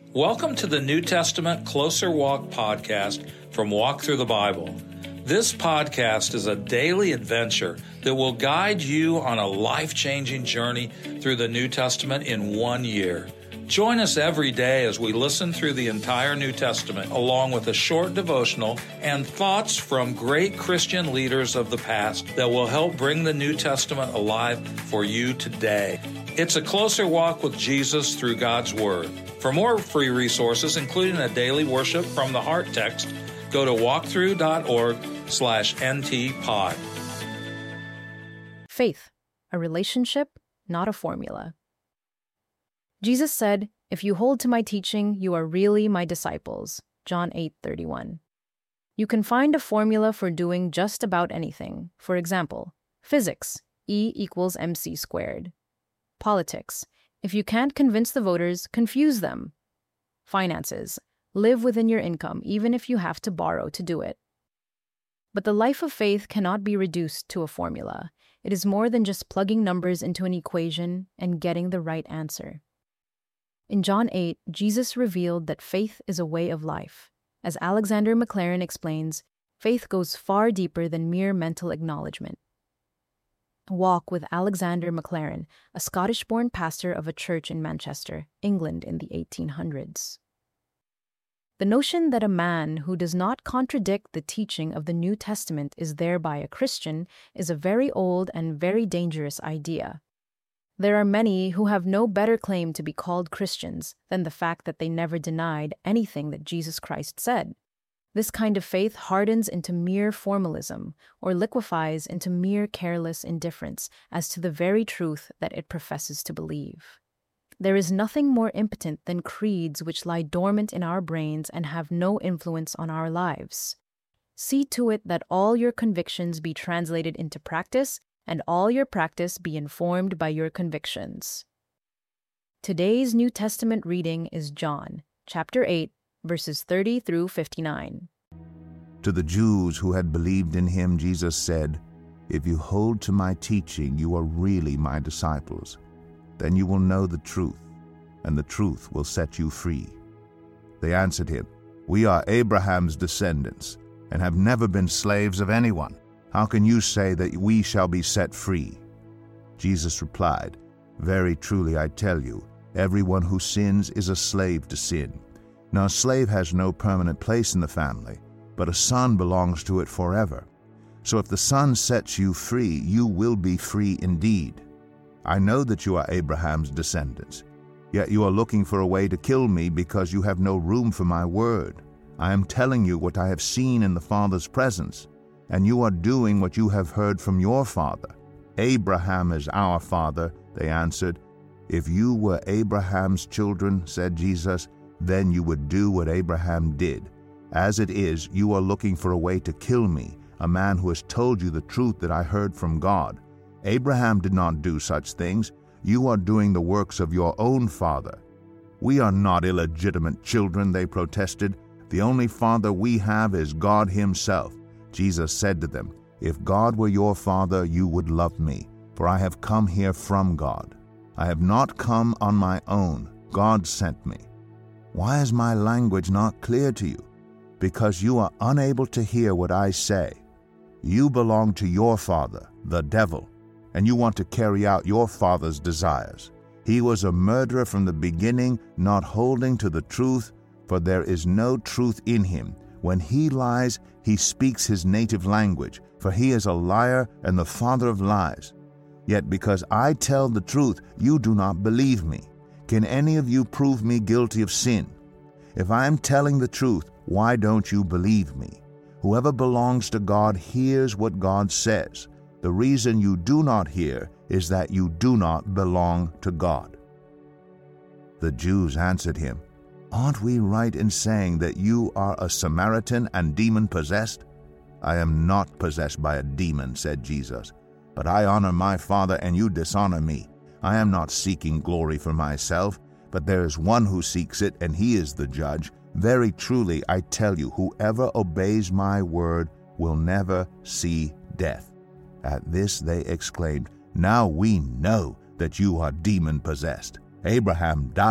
Welcome to the New Testament Closer Walk podcast from Walk Through the Bible. This podcast is a daily adventure that will guide you on a life-changing journey through the New Testament in 1 year. Join us every day as we listen through the entire New Testament, along with a short devotional and thoughts from great Christian leaders of the past that will help bring the New Testament alive for you today. It's a closer walk with Jesus through God's Word. For more free resources, including a daily worship from the Heart text, go to walkthrough.org/ntpod. Faith, a relationship, not a formula. Jesus said, "If you hold to my teaching, you are really my disciples." John 8:31. You can find a formula for doing just about anything. For example, physics, E equals mc squared. Politics, if you can't convince the voters, confuse them. Finances, live within your income even if you have to borrow to do it. But the life of faith cannot be reduced to a formula. It is more than just plugging numbers into an equation and getting the right answer. In John 8, Jesus revealed that faith is a way of life. As Alexander Maclaren explains, faith goes far deeper than mere mental acknowledgement. Walk with Alexander Maclaren, a Scottish-born pastor of a church in Manchester, England in the 1800s. The notion that a man who does not contradict the teaching of the New Testament is thereby a Christian is a very old and very dangerous idea. There are many who have no better claim to be called Christians than the fact that they never denied anything that Jesus Christ said. This kind of faith hardens into mere formalism or liquefies into mere careless indifference as to the very truth that it professes to believe. There is nothing more impotent than creeds which lie dormant in our brains and have no influence on our lives. See to it that all your convictions be translated into practice and all your practice be informed by your convictions. Today's New Testament reading is John, chapter 8, verses 30 through 59. To the Jews who had believed in him, Jesus said, "If you hold to my teaching, you are really my disciples. Then you will know the truth, and the truth will set you free." They answered him, "We are Abraham's descendants, and have never been slaves of anyone. How can you say that we shall be set free?" Jesus replied, "Very truly I tell you, everyone who sins is a slave to sin. Now a slave has no permanent place in the family, but a son belongs to it forever. So if the Son sets you free, you will be free indeed. I know that you are Abraham's descendants, yet you are looking for a way to kill me because you have no room for my word. I am telling you what I have seen in the Father's presence, and you are doing what you have heard from your father." "Abraham is our father," they answered. "If you were Abraham's children," said Jesus, "then you would do what Abraham did. As it is, you are looking for a way to kill me, a man who has told you the truth that I heard from God. Abraham did not do such things. You are doing the works of your own father." "We are not illegitimate children," they protested. "The only father we have is God himself." Jesus said to them, "If God were your father, you would love me, for I have come here from God. I have not come on my own. God sent me. Why is my language not clear to you? Because you are unable to hear what I say. You belong to your father, the devil, and you want to carry out your father's desires. He was a murderer from the beginning, not holding to the truth, for there is no truth in him. When he lies, he speaks his native language, for he is a liar and the father of lies. Yet because I tell the truth, you do not believe me. Can any of you prove me guilty of sin? If I am telling the truth, why don't you believe me? Whoever belongs to God hears what God says. The reason you do not hear is that you do not belong to God." The Jews answered him, "Aren't we right in saying that you are a Samaritan and demon-possessed?" "I am not possessed by a demon," said Jesus, "but I honor my Father and you dishonor me. I am not seeking glory for myself, but there is one who seeks it, and he is the judge. Very truly I tell you, whoever obeys my word will never see death." At this they exclaimed, "Now we know that you are demon-possessed. Abraham died,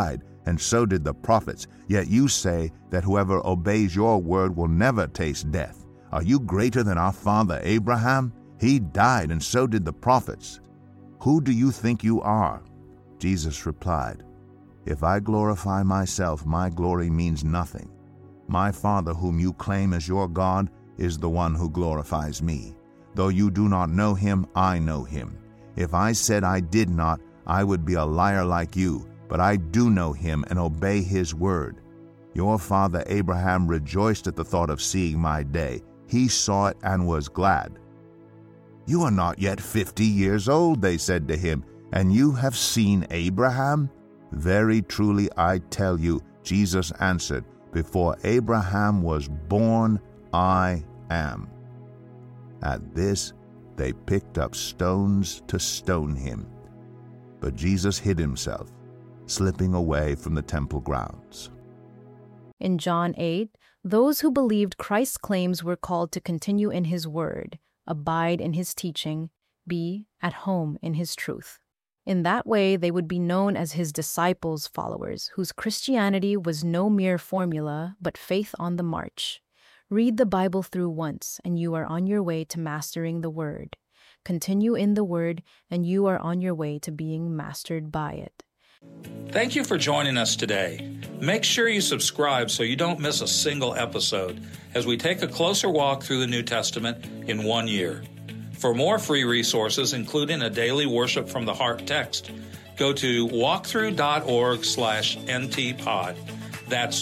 and so did the prophets. Yet you say that whoever obeys your word will never taste death. Are you greater than our father Abraham? He died, and so did the prophets. Who do you think you are?" Jesus replied, "If I glorify myself, my glory means nothing. My Father, whom you claim as your God, is the one who glorifies me. Though you do not know him, I know him. If I said I did not, I would be a liar like you, but I do know him and obey his word. Your father Abraham rejoiced at the thought of seeing my day. He saw it and was glad." "You are not yet 50 years old," they said to him, "and you have seen Abraham?" "Very truly I tell you," Jesus answered, "before Abraham was born, I am." At this, they picked up stones to stone him. But Jesus hid himself, slipping away from the temple grounds. In John 8, those who believed Christ's claims were called to continue in his word, abide in his teaching, be at home in his truth. In that way, they would be known as his disciples, followers, whose Christianity was no mere formula, but faith on the march. Read the Bible through once, and you are on your way to mastering the Word. Continue in the Word, and you are on your way to being mastered by it. Thank you for joining us today. Make sure you subscribe so you don't miss a single episode as we take a closer walk through the New Testament in 1 year. For more free resources, including a daily Worship from the Heart text, go to walkthrough.org/ntpod. That's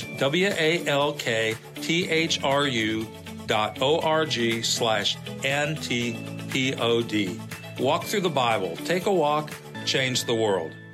walkthrough.org/ntpod. Walk through the Bible. Take a walk. Change the world.